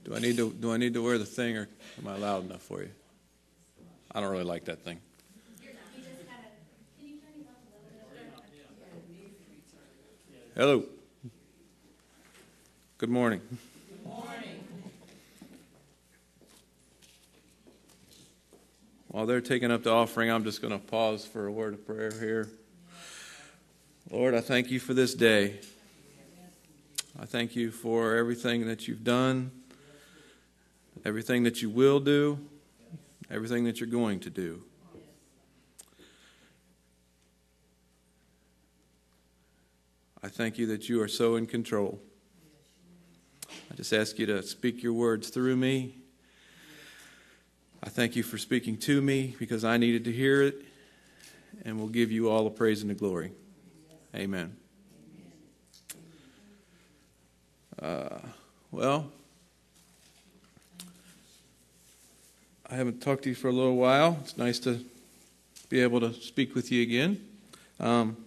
Do I need to wear the thing, or am I loud enough for you? I don't really like that thing. Hello. Good morning. Good morning. While they're taking up the offering, I'm just going to pause for a word of prayer here. Lord, I thank you for this day. I thank you for everything that you've done, everything that you will do, everything that you're going to do. I thank you that you are so in control. I just ask you to speak your words through me. I thank you for speaking to me because I needed to hear it, and we'll give you all the praise and the glory. Amen. Well, I haven't talked to you for a little while. It's nice to be able to speak with you again. The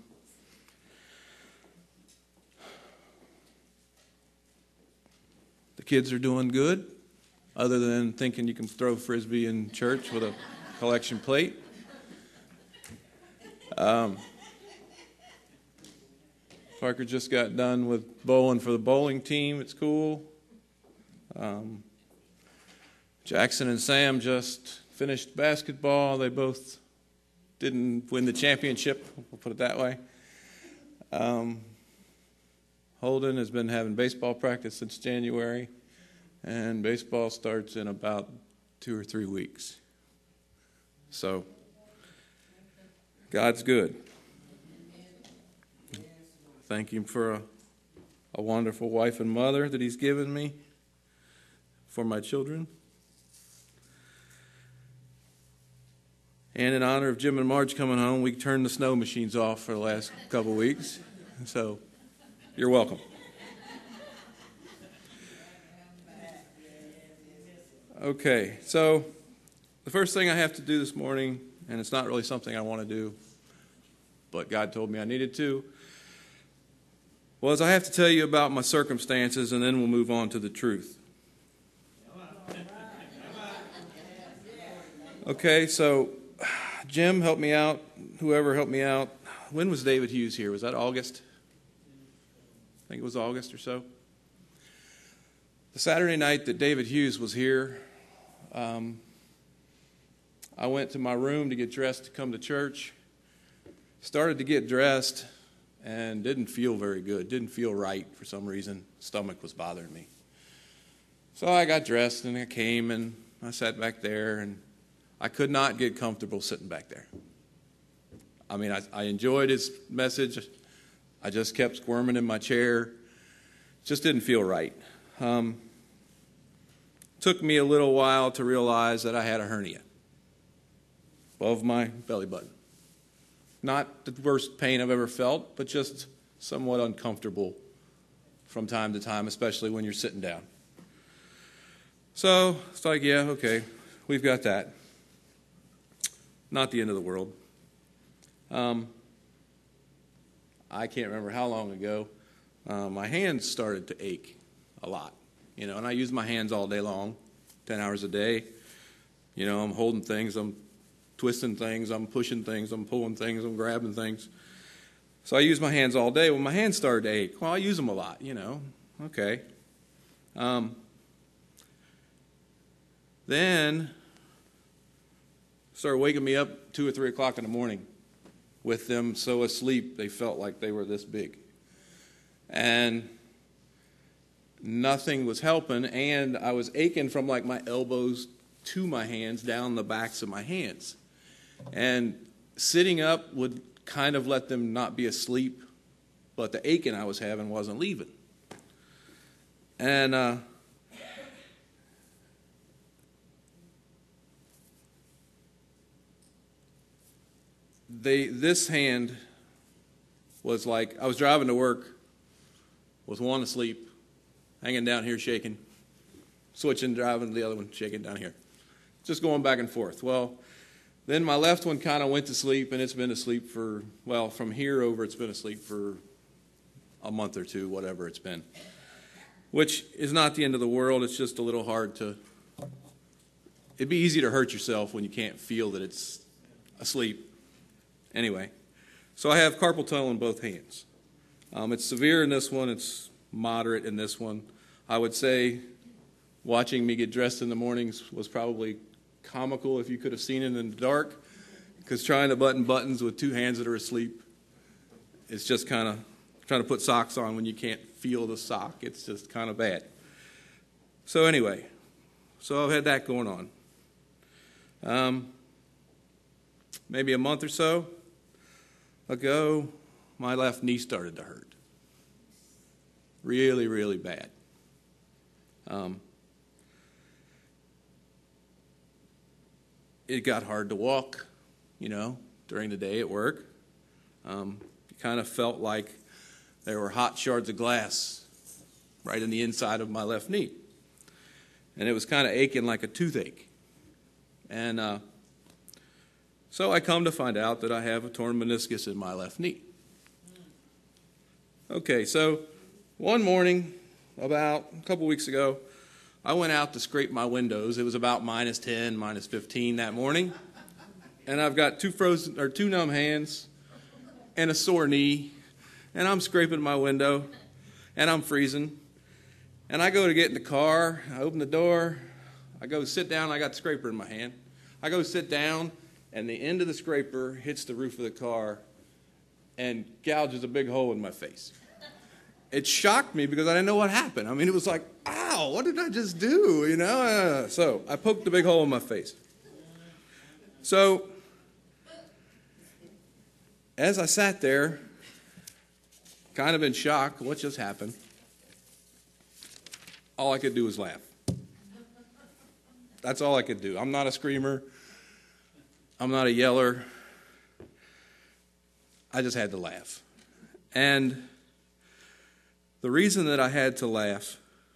kids are doing good, other than thinking you can throw frisbee in church with a collection plate. Parker just got done with bowling for the bowling team at school. Jackson and Sam just finished basketball. They both didn't win the championship, we'll put it that way. Holden has been having baseball practice since January, and baseball starts in about 2 or 3 weeks. So, God's good. Thank him for a wonderful wife and mother that he's given me for my children. And in honor of Jim and Marge coming home, we turned the snow machines off for the last couple weeks. So, you're welcome. Okay, so the first thing I have to do this morning, and it's not really something I want to do, but God told me I needed to, was I have to tell you about my circumstances, and then we'll move on to the truth. Okay, so Jim helped me out, whoever helped me out. When was David Hughes here? Was that August? I think it was August or so. The Saturday night that David Hughes was here, I went to my room to get dressed to come to church. Started to get dressed and didn't feel very good. Didn't feel right for some reason. Stomach was bothering me. So I got dressed and I came and I sat back there, and I could not get comfortable sitting back there. I mean, I enjoyed his message. I just kept squirming in my chair. Just didn't feel right. Took me a little while to realize that I had a hernia above my belly button. Not the worst pain I've ever felt, but just somewhat uncomfortable from time to time, especially when you're sitting down. So it's like, yeah, okay, we've got that. Not the end of the world. I can't remember how long ago, my hands started to ache a lot. And I use my hands all day long, 10 hours a day. I'm holding things, I'm twisting things, I'm pushing things, I'm pulling things, I'm grabbing things. So I use my hands all day. Well, my hands started to ache. Well, I use them a lot, Okay. Then started waking me up 2 or 3 o'clock in the morning with them so asleep they felt like they were this big. And nothing was helping, and I was aching from like my elbows to my hands, down the backs of my hands. And sitting up would kind of let them not be asleep, but the aching I was having wasn't leaving. And this hand was like, I was driving to work with one asleep, hanging down here shaking, switching, driving the other one, shaking down here. Just going back and forth. Well, then my left one kind of went to sleep, and it's been asleep for, from here over, it's been asleep for a month or two, whatever it's been. which is not the end of the world. It's just a little hard to, it'd be easy to hurt yourself when you can't feel that it's asleep. Anyway, so I have carpal tunnel in both hands. It's severe in this one. It's moderate in this one. I would say watching me get dressed in the mornings was probably comical if you could have seen it in the dark, because trying to button buttons with two hands that are asleep, it's just kind of trying to put socks on when you can't feel the sock. It's just kind of bad. So anyway, so I've had that going on. Maybe a month or so ago, my left knee started to hurt. Really, really bad. It got hard to walk, during the day at work. It kind of felt like there were hot shards of glass right in the inside of my left knee. And it was kind of aching like a toothache. And so I come to find out that I have a torn meniscus in my left knee. Okay, so one morning, about a couple weeks ago, I went out to scrape my windows. It was about -10, -15 that morning. And I've got two numb hands and a sore knee. And I'm scraping my window. And I'm freezing. And I go to get in the car. I open the door. I go sit down. I got the scraper in my hand. I go sit down. And the end of the scraper hits the roof of the car and gouges a big hole in my face. It shocked me because I didn't know what happened. I mean, it was like, ow, what did I just do, So I poked the big hole in my face. So as I sat there, kind of in shock, what just happened, all I could do was laugh. That's all I could do. I'm not a screamer. I'm not a yeller. I just had to laugh. And the reason that I had to laugh,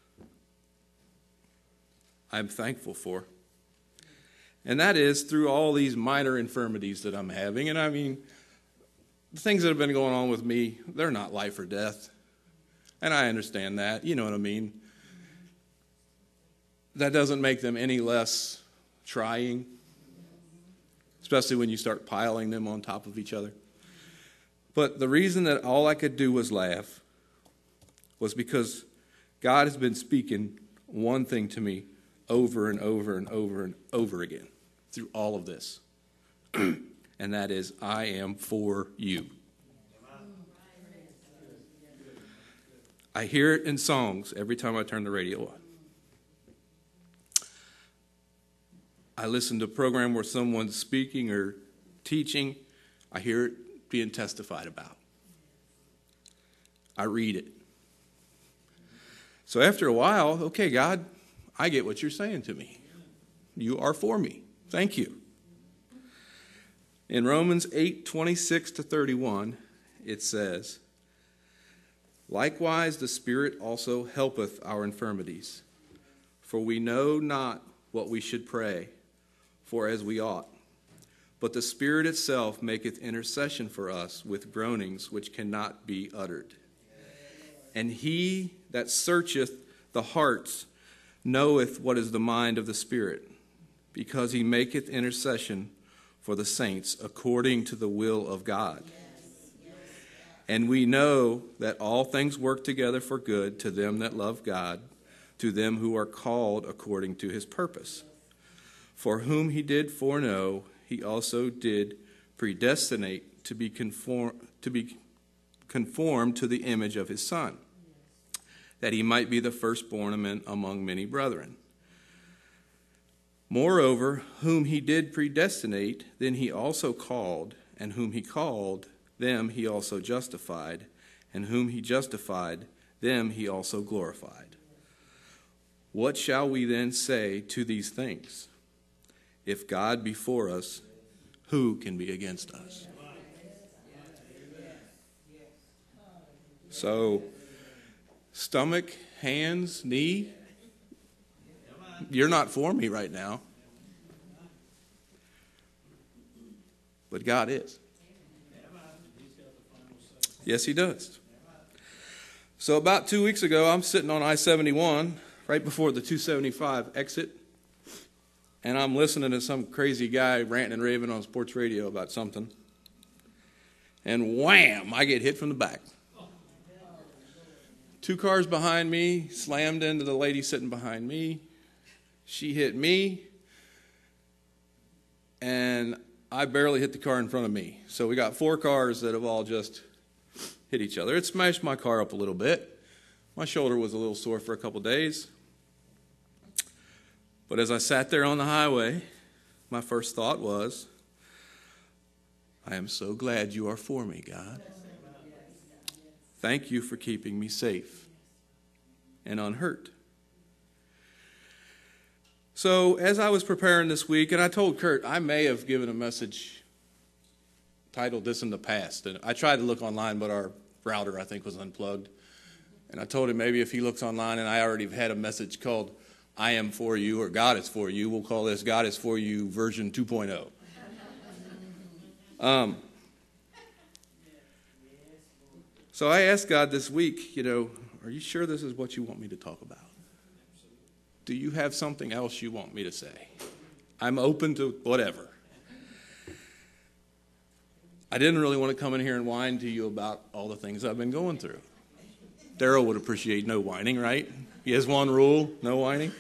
I'm thankful for. And that is through all these minor infirmities that I'm having. And I mean, the things that have been going on with me, they're not life or death. And I understand that. You know what I mean? That doesn't make them any less trying, especially when you start piling them on top of each other. But the reason that all I could do was laugh was because God has been speaking one thing to me over and over and over and over again through all of this. And that is, I am for you. I hear it in songs every time I turn the radio on. I listen to a program where someone's speaking or teaching. I hear it being testified about. I read it. So after a while, okay, God, I get what you're saying to me. You are for me. Thank you. In Romans 8:26-31, it says, likewise the Spirit also helpeth our infirmities, for we know not what we should pray for as we ought. But the Spirit itself maketh intercession for us with groanings which cannot be uttered. And he that searcheth the hearts knoweth what is the mind of the Spirit, because he maketh intercession for the saints according to the will of God. And we know that all things work together for good to them that love God, to them who are called according to his purpose. For whom he did foreknow, he also did predestinate to be conformed to the image of his Son, that he might be the firstborn among many brethren. Moreover, whom he did predestinate, then he also called, and whom he called, them he also justified, and whom he justified, them he also glorified. What shall we then say to these things? If God be for us, who can be against us? So, stomach, hands, knee, you're not for me right now. But God is. Yes, he does. So about 2 weeks ago, I'm sitting on I-71 right before the 275 exit, and I'm listening to some crazy guy ranting and raving on sports radio about something. And wham, I get hit from the back. 2 cars behind me slammed into the lady sitting behind me. She hit me, and I barely hit the car in front of me. So we got 4 cars that have all just hit each other. It smashed my car up a little bit. My shoulder was a little sore for a couple days. But as I sat there on the highway, my first thought was, I am so glad you are for me, God. Thank you for keeping me safe and unhurt. So as I was preparing this week, and I told Kurt, I may have given a message titled this in the past. And I tried to look online, but our router, I think, was unplugged. And I told him maybe if he looks online, and I already had a message called I am for you, or God is for you, we'll call this God is for you version 2.0. So I asked God this week, are you sure this is what you want me to talk about? Do you have something else you want me to say? I'm open to whatever. I didn't really want to come in here and whine to you about all the things I've been going through. Daryl would appreciate no whining, right? He has one rule, no whining.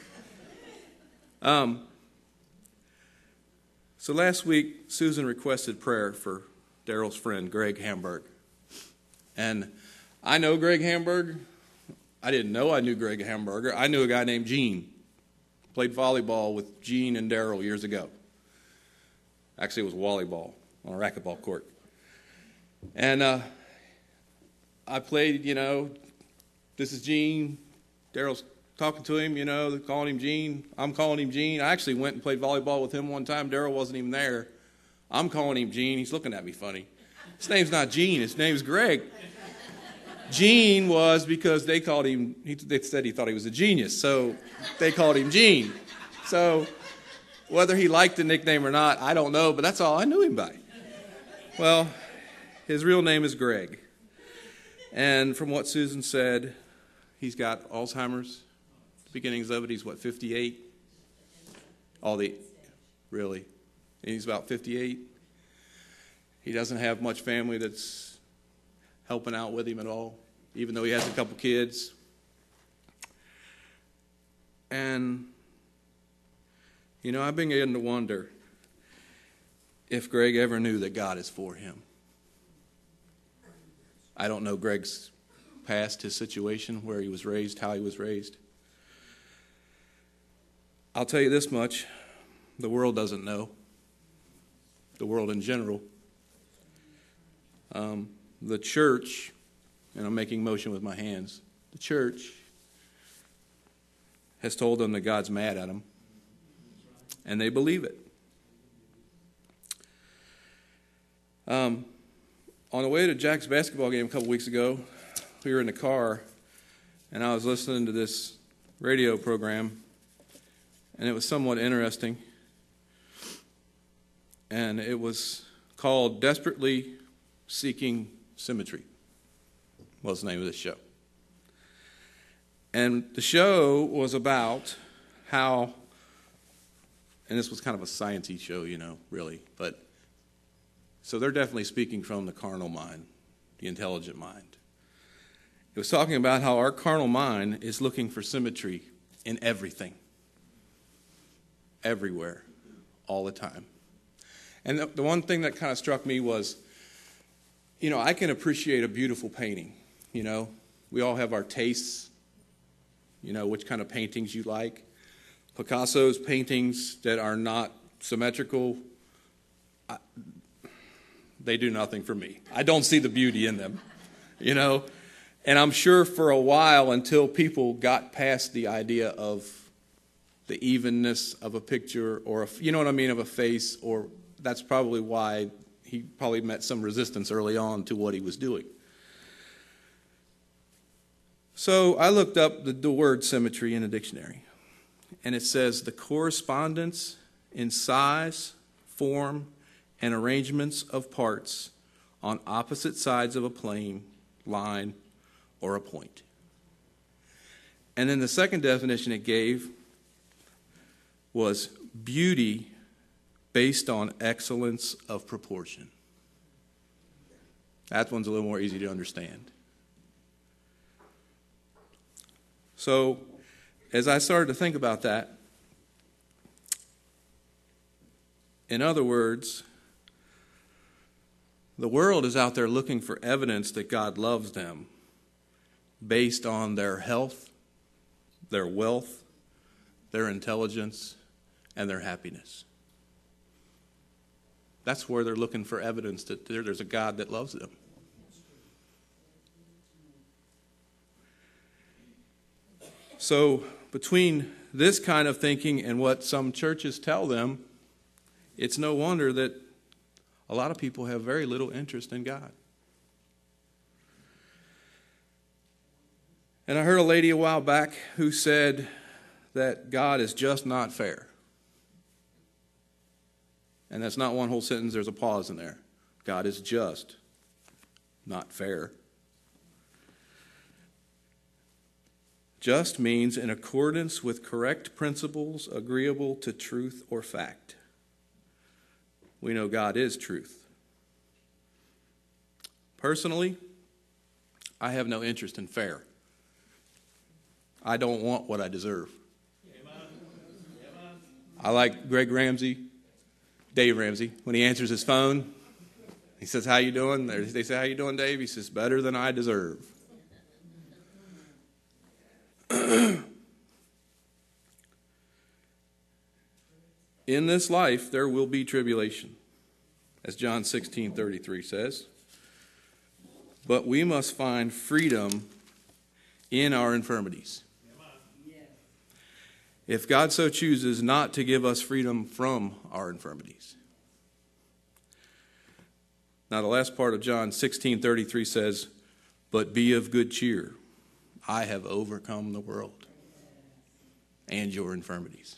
So last week, Susan requested prayer for Daryl's friend, Greg Hamburg. And I know Greg Hamburg. I didn't know I knew Greg Hamburger. I knew a guy named Gene. Played volleyball with Gene and Daryl years ago. Actually, it was volleyball on a racquetball court. And I played, this is Gene. Daryl's talking to him, they're calling him Gene. I'm calling him Gene. I actually went and played volleyball with him one time. Daryl wasn't even there. I'm calling him Gene. He's looking at me funny. His name's not Gene. His name's Greg. Gene was because they called him, they said he thought he was a genius, so they called him Gene. So whether he liked the nickname or not, I don't know, but that's all I knew him by. Well, his real name is Greg. And from what Susan said, he's got Alzheimer's. The beginnings of it, he's 58? Really? He's about 58. He doesn't have much family that's helping out with him at all, even though he has a couple kids. And, I've been getting to wonder if Greg ever knew that God is for him. I don't know Greg's past, his situation, where he was raised, how he was raised. I'll tell you this much, the world doesn't know. The world in general. The church, and I'm making motion with my hands, the church has told them that God's mad at them, and they believe it. On the way to Jack's basketball game a couple weeks ago, we were in the car, and I was listening to this radio program, and it was somewhat interesting, and it was called Desperately Seeking Symmetry, was the name of the show. And the show was about how, and this was kind of a science-y show, really, but so they're definitely speaking from the carnal mind, the intelligent mind. It was talking about how our carnal mind is looking for symmetry in everything, everywhere, all the time. And the one thing that kind of struck me was, I can appreciate a beautiful painting. We all have our tastes, which kind of paintings you like. Picasso's paintings that are not symmetrical, they do nothing for me. I don't see the beauty in them, And I'm sure for a while, until people got past the idea of the evenness of a picture or, of a face, or that's probably why he probably met some resistance early on to what he was doing. So I looked up the word symmetry in a dictionary, and it says the correspondence in size, form, and arrangements of parts on opposite sides of a plane, line, or a point. And then the second definition it gave was beauty based on excellence of proportion. That one's a little more easy to understand. So, as I started to think about that, in other words, the world is out there looking for evidence that God loves them based on their health, their wealth, their intelligence, and their happiness. That's where they're looking for evidence that there's a God that loves them. So, between this kind of thinking and what some churches tell them, it's no wonder that a lot of people have very little interest in God. And I heard a lady a while back who said that God is just not fair. And that's not one whole sentence, there's a pause in there. God is just not fair. Just means in accordance with correct principles, agreeable to truth or fact. We know God is truth. Personally, I have no interest in fair. I don't want what I deserve. I like Dave Ramsey, when he answers his phone, he says, "How you doing?" They say, "How you doing, Dave?" He says, "Better than I deserve." In this life, there will be tribulation, as John 16:33 says. But we must find freedom in our infirmities. If God so chooses not to give us freedom from our infirmities. Now, the last part of John 16:33 says, "But be of good cheer. I have overcome the world and your infirmities."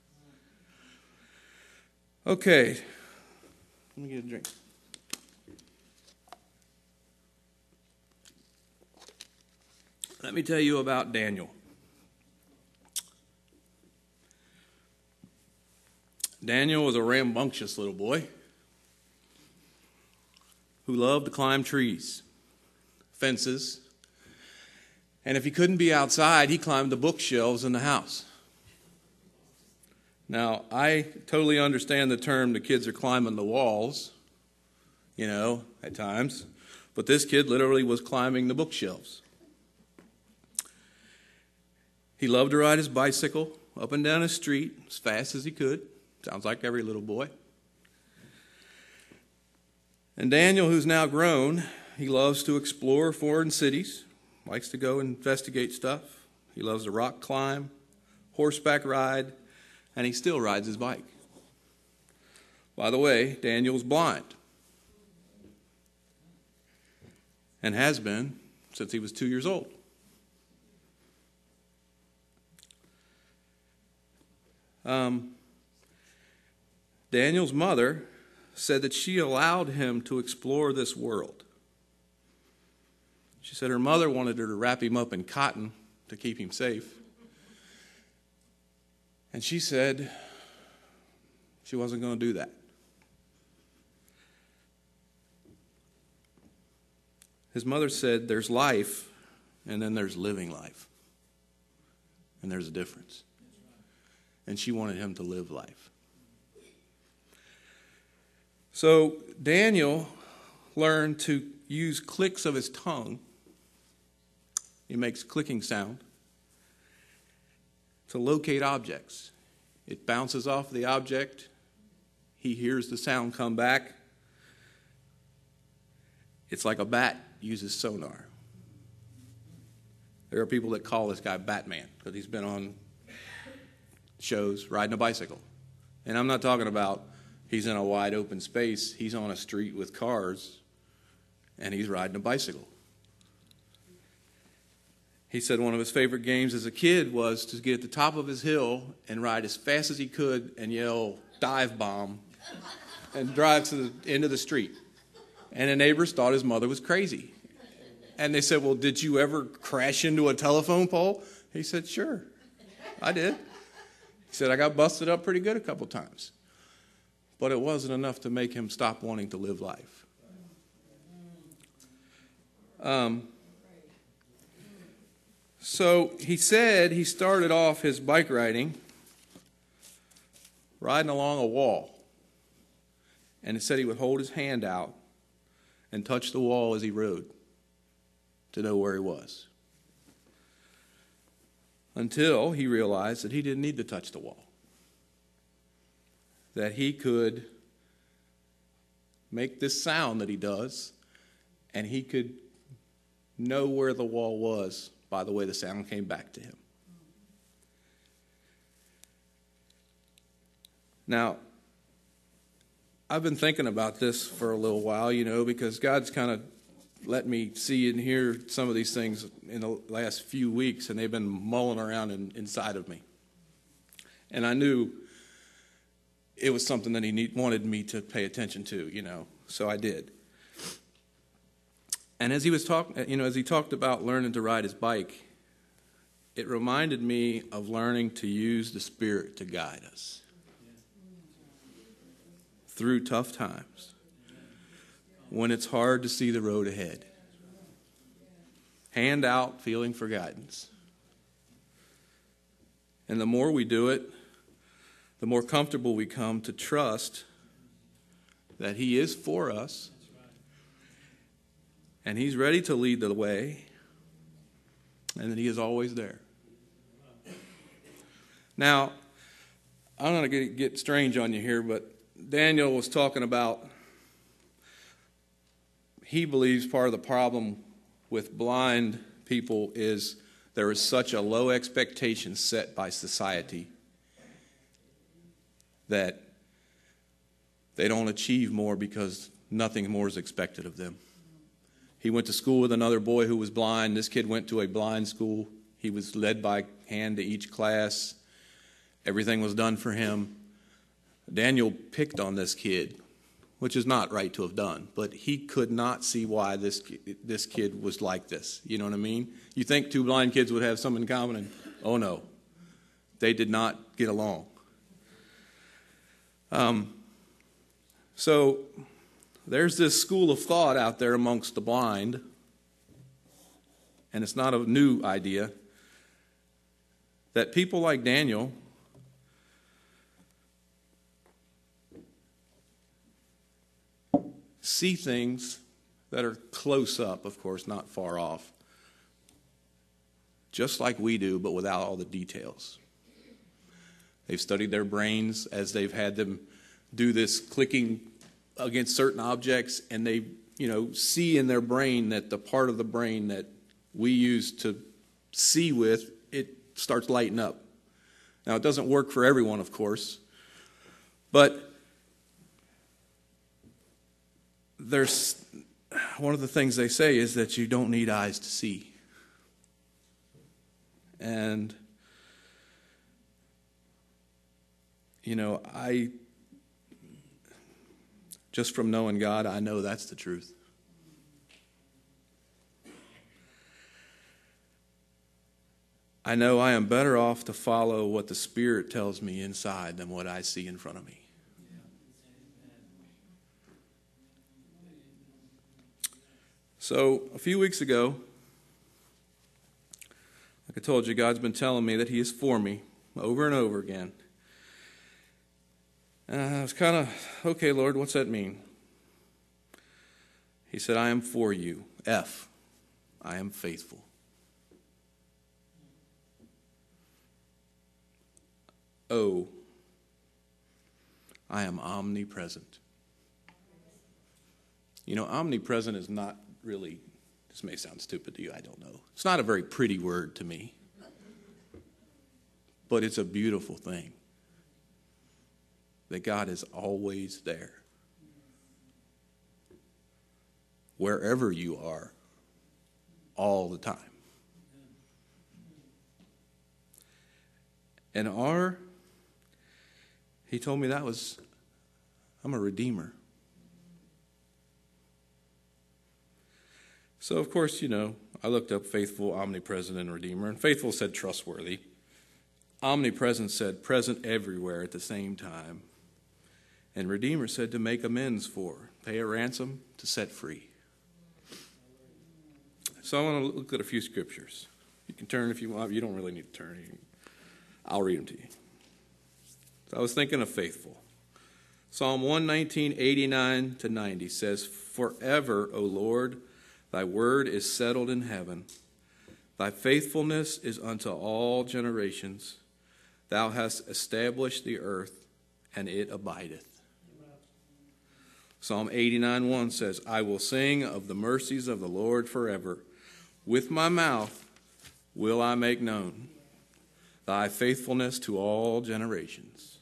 Okay, let me get a drink. Let me tell you about Daniel. Daniel was a rambunctious little boy who loved to climb trees, fences, and if he couldn't be outside, he climbed the bookshelves in the house. Now, I totally understand the term the kids are climbing the walls, at times. But this kid literally was climbing the bookshelves. He loved to ride his bicycle up and down his street as fast as he could. Sounds like every little boy. And Daniel, who's now grown, he loves to explore foreign cities, likes to go investigate stuff. He loves to rock climb, horseback ride, and he still rides his bike. By the way, Daniel's blind and has been since he was 2 years old. Daniel's mother said that she allowed him to explore this world. She said her mother wanted her to wrap him up in cotton to keep him safe. And she said she wasn't going to do that. His mother said there's life and then there's living life. And there's a difference. And she wanted him to live life. So Daniel learned to use clicks of his tongue. He makes clicking sound to locate objects. It bounces off the object. He hears the sound come back. It's like a bat uses sonar. There are people that call this guy Batman because he's been on shows riding a bicycle. And I'm not talking about he's in a wide open space. He's on a street with cars and he's riding a bicycle. He said one of his favorite games as a kid was to get at the top of his hill and ride as fast as he could and yell, "Dive bomb," and drive to the end of the street. And the neighbors thought his mother was crazy. And they said, "Well, did you ever crash into a telephone pole?" He said, sure, I did. He said, I got busted up pretty good a couple times. But it wasn't enough to make him stop wanting to live life. So he said he started off his bike riding along a wall. And it said he would hold his hand out and touch the wall as he rode to know where he was. Until he realized that he didn't need to touch the wall. That he could make this sound that he does, and he could know where the wall was by the way the sound came back to him. Now, I've been thinking about this for a little while, because God's kind of let me see and hear some of these things in the last few weeks, and they've been mulling around inside of me. And I knew it was something that he wanted me to pay attention to, so I did. And as he was as he talked about learning to ride his bike, it reminded me of learning to use the Spirit to guide us through tough times, when it's hard to see the road ahead. Hand out, feeling for guidance. And the more we do it, the more comfortable we come to trust that he is for us, and he's ready to lead the way, and that he is always there. Now, I'm not going to get strange on you here, but Daniel was talking about, he believes part of the problem with blind people is there is such a low expectation set by society that they don't achieve more because nothing more is expected of them. He went to school with another boy who was blind. This kid went to a blind school. He was led by hand to each class. Everything was done for him. Daniel picked on this kid, which is not right to have done, but he could not see why this kid was like this. You know what I mean? You think two blind kids would have something in common, and oh no, they did not get along. So there's this school of thought out there amongst the blind, and it's not a new idea, that people like Daniel see things that are close up, of course, not far off, just like we do, but without all the details. They've studied their brains as they've had them do this clicking against certain objects, and they, see in their brain that the part of the brain that we use to see with, it starts lighting up. Now, it doesn't work for everyone, of course, but there's one of the things they say is that you don't need eyes to see. And, just from knowing God, I know that's the truth. I know I am better off to follow what the Spirit tells me inside than what I see in front of me. So, a few weeks ago, like I told you, God's been telling me that he is for me over and over again. And I was kind of, okay, Lord, what's that mean? He said, I am for you. F, I am faithful. O, I am omnipresent. Omnipresent is not really, this may sound stupid to you, I don't know. It's not a very pretty word to me, but it's a beautiful thing that God is always there. Wherever you are, all the time. And he told me I'm a redeemer. So, of course, I looked up faithful, omnipresent, and redeemer, and faithful said trustworthy. Omnipresent said present everywhere at the same time. And redeemer said to make amends for, pay a ransom, to set free. So I want to look at a few scriptures. You can turn if you want. You don't really need to turn. I'll read them to you. So I was thinking of faithful. Psalm 119, 89 to 90 says, Forever, O Lord, thy word is settled in heaven. Thy faithfulness is unto all generations. Thou hast established the earth, and it abideth. Psalm 89, 1 says, I will sing of the mercies of the Lord forever. With my mouth will I make known thy faithfulness to all generations.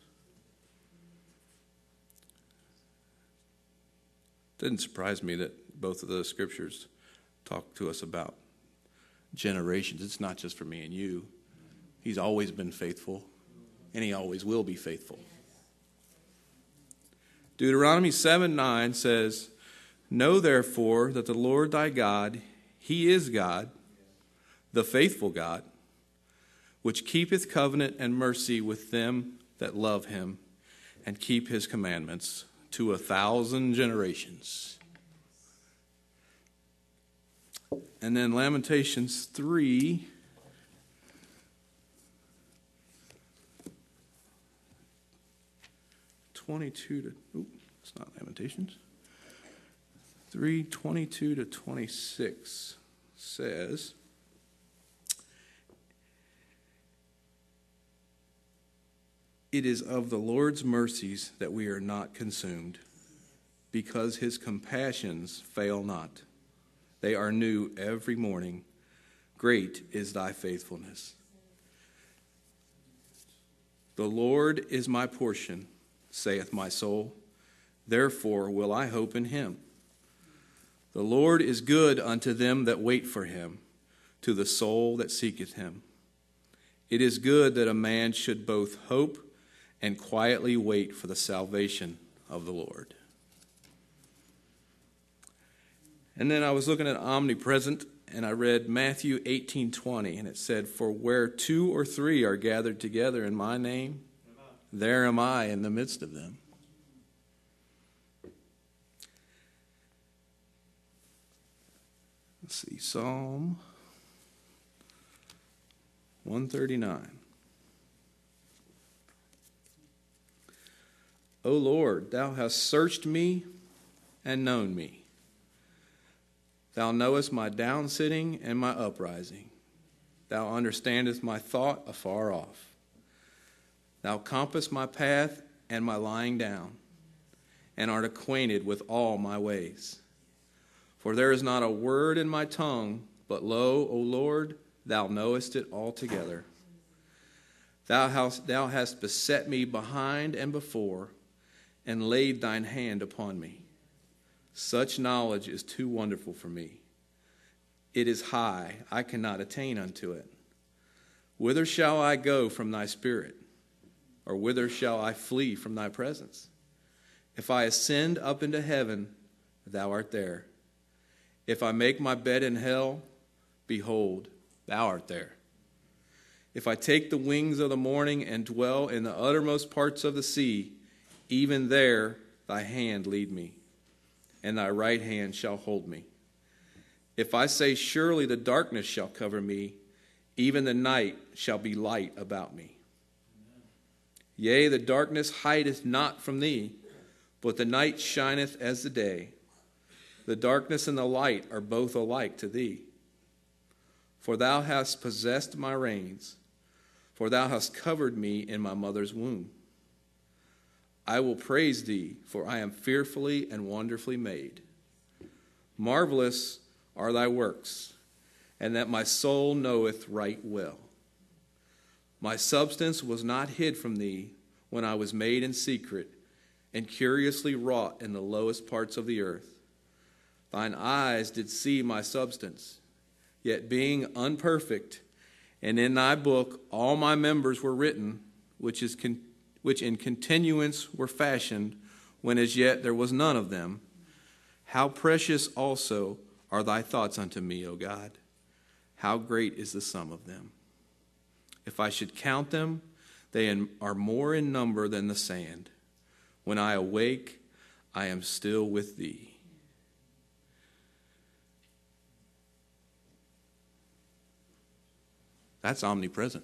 It didn't surprise me that both of those scriptures talk to us about generations. It's not just for me and you. He's always been faithful, and he always will be faithful. Deuteronomy 7:9 says, Know therefore that the Lord thy God, he is God, the faithful God, which keepeth covenant and mercy with them that love him and keep his commandments to 1,000 generations. And then Lamentations 3, it's not Lamentations. 3:22 to 26 says, It is of the Lord's mercies that we are not consumed, because his compassions fail not. They are new every morning. Great is thy faithfulness. The Lord is my portion, saith my soul. Therefore will I hope in him. The Lord is good unto them that wait for him, to the soul that seeketh him. It is good that a man should both hope and quietly wait for the salvation of the Lord. And then I was looking at omnipresent, and I read Matthew 18:20, and it said, For where 2 or 3 are gathered together in my name, there am I in the midst of them. Let's see, Psalm 139. O Lord, thou hast searched me and known me. Thou knowest my downsitting and my uprising. Thou understandest my thought afar off. Thou compassest my path and my lying down, and art acquainted with all my ways. For there is not a word in my tongue, but lo, O Lord, thou knowest it altogether. Thou hast beset me behind and before, and laid thine hand upon me. Such knowledge is too wonderful for me. It is high, I cannot attain unto it. Whither shall I go from thy spirit? Or whither shall I flee from thy presence? If I ascend up into heaven, thou art there. If I make my bed in hell, behold, thou art there. If I take the wings of the morning and dwell in the uttermost parts of the sea, even there thy hand lead me, and thy right hand shall hold me. If I say, surely the darkness shall cover me, even the night shall be light about me. Yea, the darkness hideth not from thee, but the night shineth as the day. The darkness and the light are both alike to thee. For thou hast possessed my reins, for thou hast covered me in my mother's womb. I will praise thee, for I am fearfully and wonderfully made. Marvelous are thy works, and that my soul knoweth right well. My substance was not hid from thee when I was made in secret and curiously wrought in the lowest parts of the earth. Thine eyes did see my substance, yet being unperfect, and in thy book all my members were written, which in continuance were fashioned, when as yet there was none of them. How precious also are thy thoughts unto me, O God. How great is the sum of them. If I should count them, they are more in number than the sand. When I awake, I am still with thee. That's omnipresent.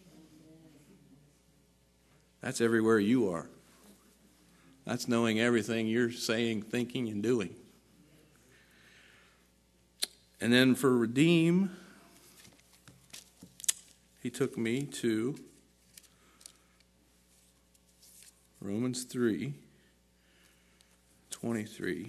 That's everywhere you are. That's knowing everything you're saying, thinking, and doing. And then for redeem, he took me to Romans 3:23.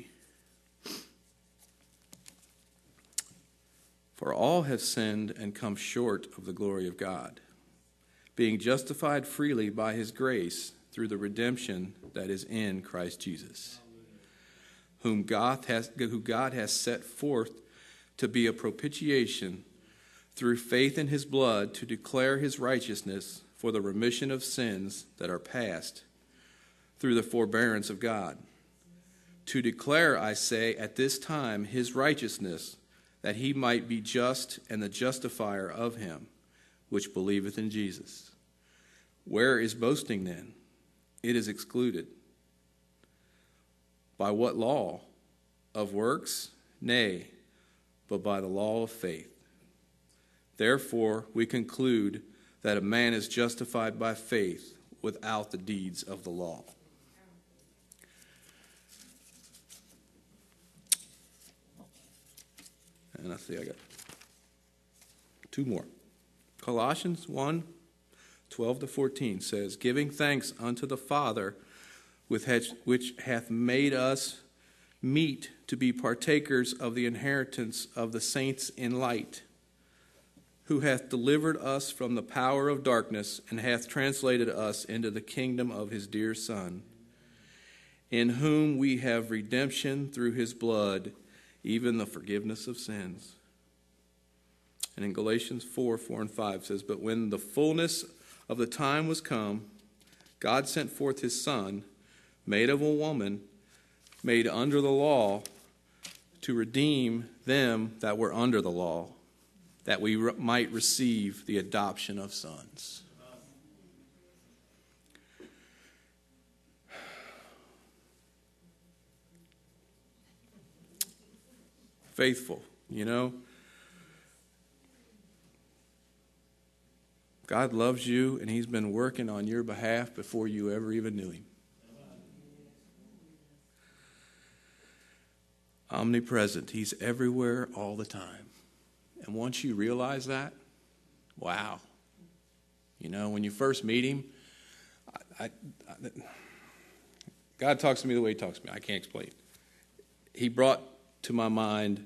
For all have sinned and come short of the glory of God, being justified freely by his grace through the redemption that is in Christ Jesus, who God has set forth to be a propitiation through faith in his blood, to declare his righteousness for the remission of sins that are past through the forbearance of God. To declare, I say, at this time his righteousness, that he might be just and the justifier of him which believeth in Jesus. Where is boasting then? It is excluded. By what law? Of works? Nay, but by the law of faith. Therefore, we conclude that a man is justified by faith without the deeds of the law. And I see I got two more. Colossians 1:12-14 says, giving thanks unto the Father, which hath made us meet to be partakers of the inheritance of the saints in light, who hath delivered us from the power of darkness, and hath translated us into the kingdom of his dear Son, in whom we have redemption through his blood, even the forgiveness of sins. And in Galatians 4:4-5 says, but when the fullness of the time was come, God sent forth his Son, made of a woman, made under the law, to redeem them that were under the law, that we might receive the adoption of sons. Faithful, you know. God loves you, and he's been working on your behalf before you ever even knew him. Omnipresent. He's everywhere all the time. And once you realize that, wow. You know, when you first meet him, God talks to me the way he talks to me. I can't explain. He brought to my mind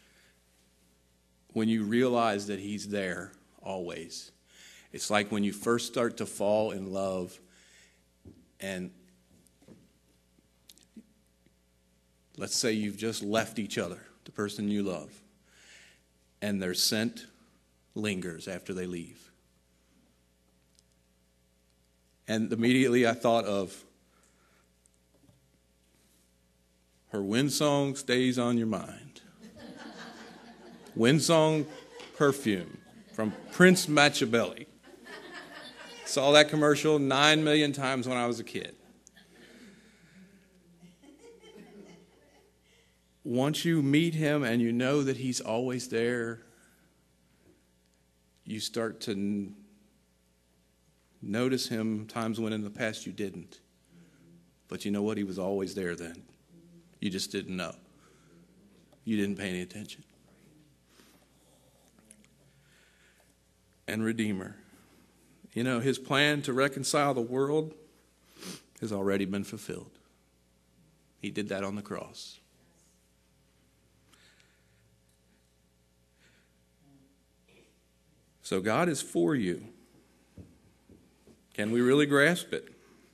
when you realize that he's there always. It's like when you first start to fall in love, and let's say you've just left each other, the person you love, and their scent lingers after they leave. And immediately I thought of her wind song stays on your mind. Wind song perfume from Prince Machiavelli. Saw that commercial 9 million times when I was a kid. Once you meet him and you know that he's always there, you start to notice him times when in the past you didn't. But you know what? He was always there then. You just didn't know. You didn't pay any attention. And Redeemer. You know, his plan to reconcile the world has already been fulfilled. He did that on the cross. So God is for you. Can we really grasp it?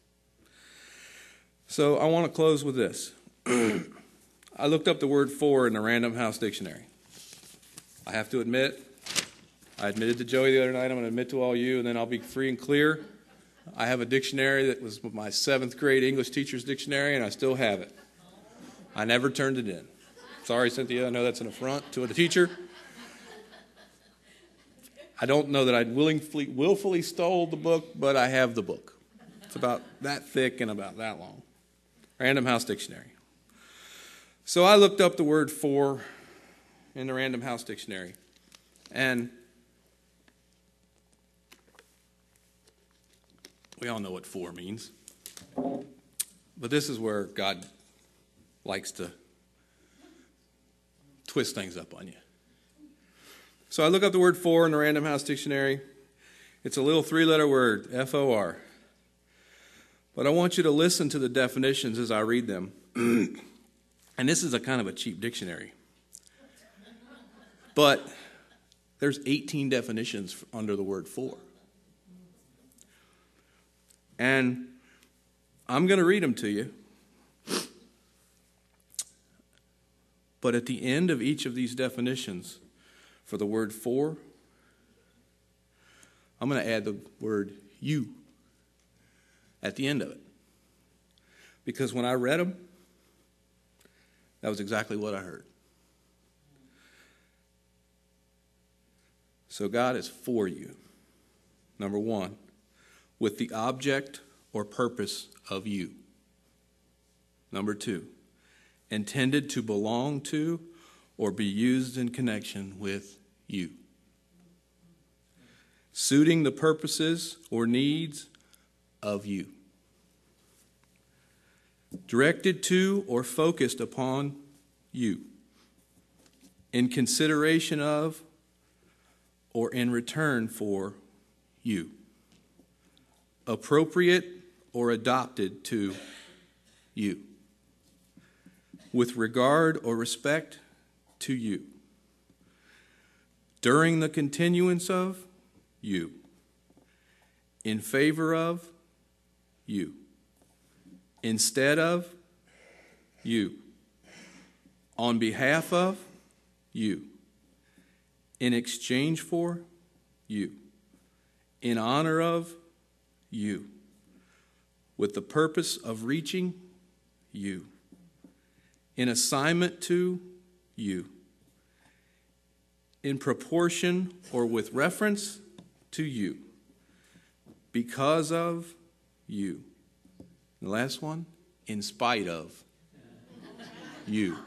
So I want to close with this. I looked up the word for in the Random House Dictionary. I have to admit, I admitted to Joey the other night, I'm going to admit to all you, and then I'll be free and clear. I have a dictionary that was my 7th grade English teacher's dictionary, and I still have it. I never turned it in. Sorry, Cynthia, I know that's an affront to the teacher. I don't know that I willfully stole the book, but I have the book. It's about that thick and about that long. Random House Dictionary. So I looked up the word for in the Random House Dictionary. And we all know what for means. But this is where God likes to twist things up on you. So I look up the word for in the Random House Dictionary. It's a little 3-letter word, F-O-R. But I want you to listen to the definitions as I read them. And this is a kind of a cheap dictionary. But there's 18 definitions under the word for. And I'm going to read them to you. But at the end of each of these definitions for the word for, I'm going to add the word you at the end of it. Because when I read them, that was exactly what I heard. So God is for you. Number one, with the object or purpose of you. Number two, intended to belong to or be used in connection with you. Suiting the purposes or needs of you. Directed to or focused upon you. In consideration of or in return for you. Appropriate or adopted to you. With regard or respect to you. During the continuance of you. In favor of you. Instead of you. On behalf of you. In exchange for you. In honor of you. With the purpose of reaching you. In assignment to you. In proportion or with reference to you. Because of you. The last one, in spite of you.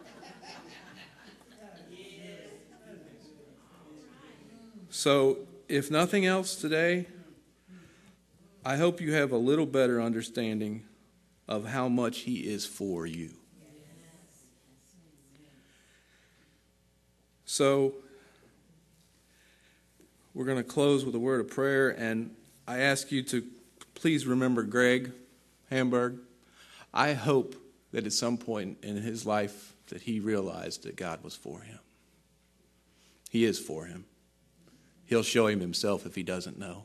So, if nothing else today, I hope you have a little better understanding of how much He is for you. So, we're going to close with a word of prayer, and I ask you to please remember Greg Hamburg. I hope that at some point in his life that he realized that God was for him. He is for him. He'll show him himself if he doesn't know.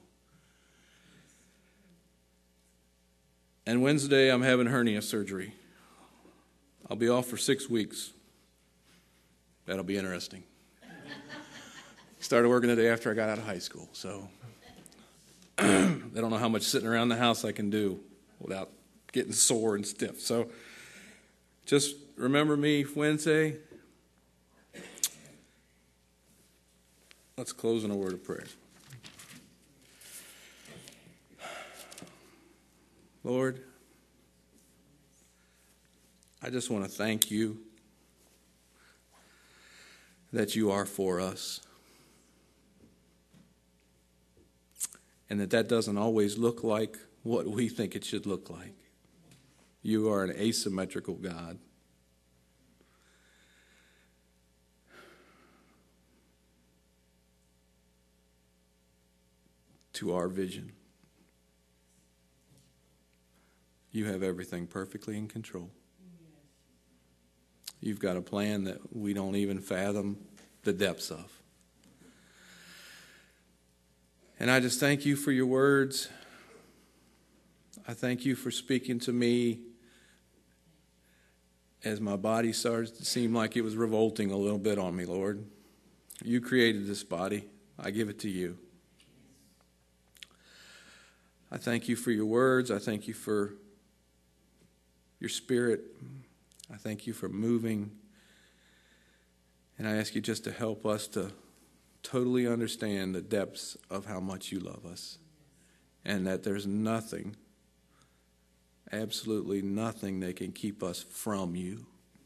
And Wednesday, I'm having hernia surgery. I'll be off for 6 weeks. That'll be interesting. Started working the day after I got out of high school, so I don't know how much sitting around the house I can do without getting sore and stiff. So just remember me Wednesday. Let's close in a word of prayer. Lord, I just want to thank you that you are for us. And that doesn't always look like what we think it should look like. You are an asymmetrical God. To our vision. You have everything perfectly in control. You've got a plan that we don't even fathom the depths of. And I just thank you for your words. I thank you for speaking to me as my body starts to seem like it was revolting a little bit on me, Lord. You created this body. I give it to you. I thank you for your words. I thank you for your spirit. I thank you for moving And I ask you just to help us to totally understand the depths of how much you love us, and that there's nothing, absolutely nothing that can keep us from you.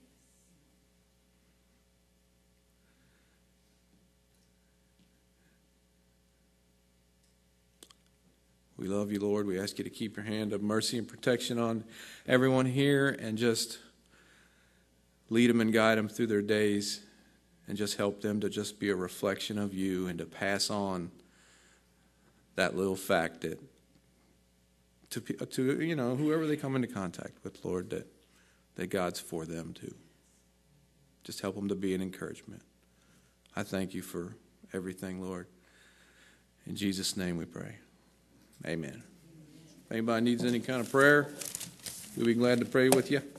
We love you, Lord. We ask you to keep your hand of mercy and protection on everyone here, and just lead them and guide them through their days, and just help them to just be a reflection of you, and to pass on that little fact that to whoever they come into contact with, Lord, that God's for them too. Just help them to be an encouragement. I thank you for everything, Lord. In Jesus' name we pray. Amen. If anybody needs any kind of prayer, we'll be glad to pray with you.